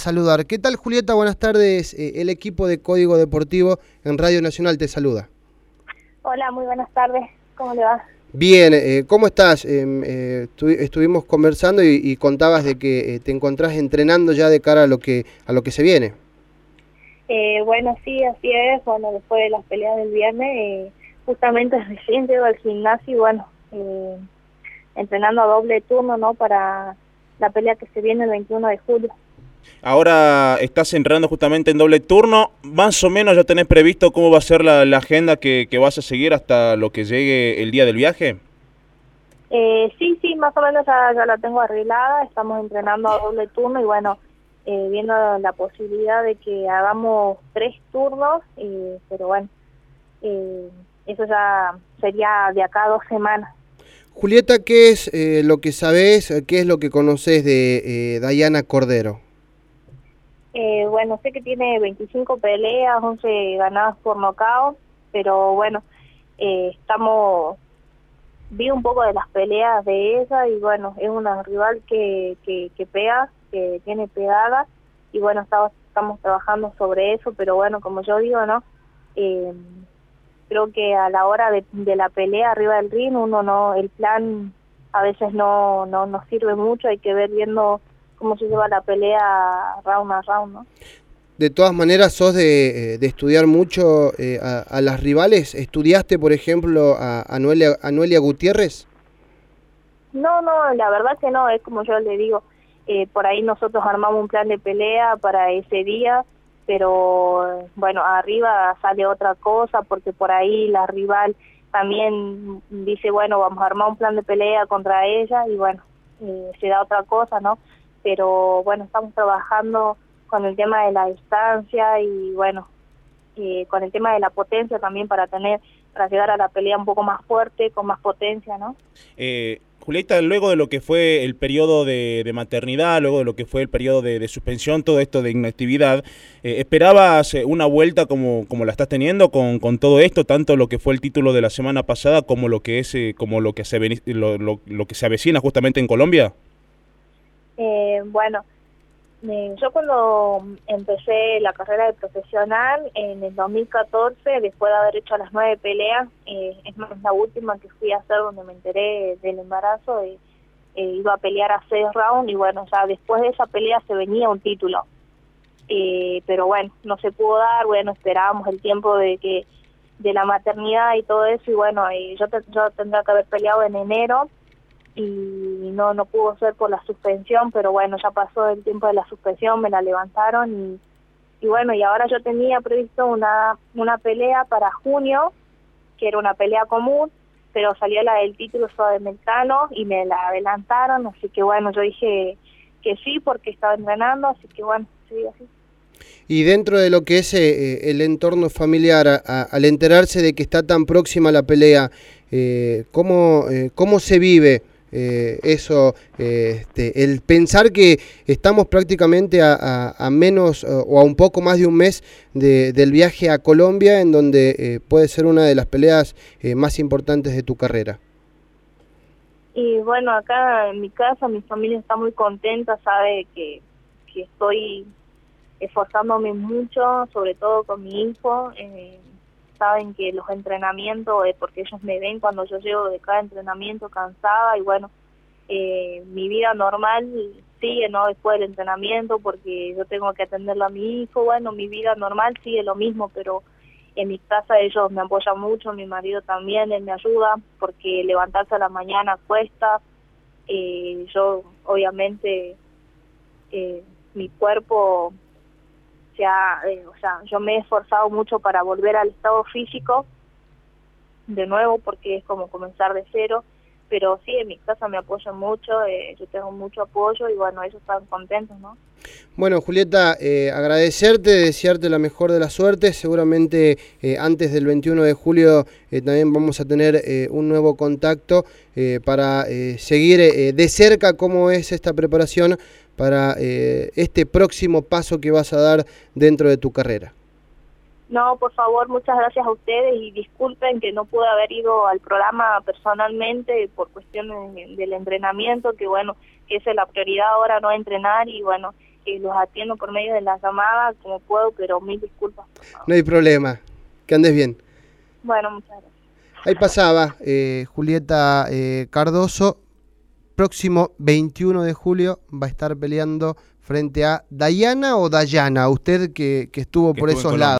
saludar. ¿Qué tal, Julieta? Buenas tardes. El equipo de Código Deportivo en Radio Nacional te saluda. Hola, muy buenas tardes. ¿Cómo le va? Bien, ¿cómo estás? Estuvimos conversando y contabas de que te encontrás entrenando ya de cara a lo que se viene. Bueno, sí, así es. Bueno, después de las peleas del viernes, justamente recién llego al gimnasio y bueno, entrenando a doble turno, ¿no? Para la pelea que se viene el 21 de julio. Ahora estás entrenando justamente en doble turno. Más o menos ya tenés previsto cómo va a ser la agenda que vas a seguir hasta lo que llegue el día del viaje. Sí, más o menos ya la tengo arreglada. Estamos entrenando a doble turno y bueno, viendo la posibilidad de que hagamos 3 turnos, pero bueno, eso ya sería de acá a 2 semanas. Julieta, ¿qué es lo que sabés, qué es lo que conocés de Dayana Cordero? Bueno, sé que tiene 25 peleas, 11 ganadas por nocaut, pero bueno, vi un poco de las peleas de ella y bueno, es una rival que pega, que tiene pegada y bueno, estamos trabajando sobre eso, pero bueno, como yo digo, ¿no? Creo que a la hora de la pelea arriba del ring, el plan a veces no sirve mucho, hay que ver viendo cómo se lleva la pelea round a round, ¿no? De todas maneras, sos de estudiar mucho a las rivales. ¿Estudiaste, por ejemplo, a Noelia Gutiérrez? No, la verdad que no, es como yo le digo, por ahí nosotros armamos un plan de pelea para ese día, pero bueno, arriba sale otra cosa, porque por ahí la rival también dice, bueno, vamos a armar un plan de pelea contra ella, y bueno, se da otra cosa, ¿no? Pero bueno, estamos trabajando con el tema de la distancia y bueno, con el tema de la potencia también para llegar a la pelea un poco más fuerte, con más potencia, ¿no? Julieta, luego de lo que fue el periodo de maternidad, luego de lo que fue el periodo de suspensión, todo esto de inactividad, ¿esperabas una vuelta como la estás teniendo con todo esto, tanto lo que fue el título de la semana pasada como lo que es lo que se avecina justamente en Colombia? Bueno, yo cuando empecé la carrera de profesional en el 2014, después de haber hecho las 9 peleas, es más, la última que fui a hacer donde me enteré del embarazo, iba a pelear a 6 rounds y bueno, ya después de esa pelea se venía un título. Pero bueno, no se pudo dar, bueno, esperábamos el tiempo de la maternidad y todo eso y bueno, yo tendría que haber peleado en enero y no pudo ser por la suspensión, pero bueno, ya pasó el tiempo de la suspensión, me la levantaron y bueno, y ahora yo tenía previsto una pelea para junio, que era una pelea común, pero salió la del título sudamericano y me la adelantaron, así que bueno, yo dije que sí porque estaba entrenando, así que bueno, sí, así. Y dentro de lo que es el entorno familiar, al enterarse de que está tan próxima la pelea, ¿cómo se vive eso? El pensar que estamos prácticamente a menos o a un poco más de un mes del viaje a Colombia, en donde puede ser una de las peleas más importantes de tu carrera. Y bueno, acá en mi casa mi familia está muy contenta, sabe que estoy esforzándome mucho, sobre todo con mi hijo. Saben que los entrenamientos, porque ellos me ven cuando yo llego de cada entrenamiento cansada y bueno, mi vida normal sigue, ¿no? Después del entrenamiento, porque yo tengo que atenderlo a mi hijo, bueno, mi vida normal sigue lo mismo, pero en mi casa ellos me apoyan mucho, mi marido también, él me ayuda, porque levantarse a la mañana cuesta, yo obviamente, mi cuerpo, o sea, yo me he esforzado mucho para volver al estado físico de nuevo, porque es como comenzar de cero, pero sí, en mi casa me apoyan mucho, yo tengo mucho apoyo y bueno, ellos están contentos, ¿no? Bueno, Julieta, agradecerte, desearte la mejor de las suertes. Seguramente antes del 21 de julio también vamos a tener un nuevo contacto para seguir de cerca cómo es esta preparación para este próximo paso que vas a dar dentro de tu carrera. No, por favor, muchas gracias a ustedes y disculpen que no pude haber ido al programa personalmente por cuestiones del entrenamiento, que bueno, que esa es la prioridad ahora, no entrenar y bueno, los atiendo por medio de la llamada como puedo, pero mil disculpas. Por favor. No hay problema, que andes bien. Bueno, muchas gracias. Ahí pasaba Julieta Cardoso. Próximo 21 de julio va a estar peleando frente a Dayana o Dayana, usted que estuvo por esos lados.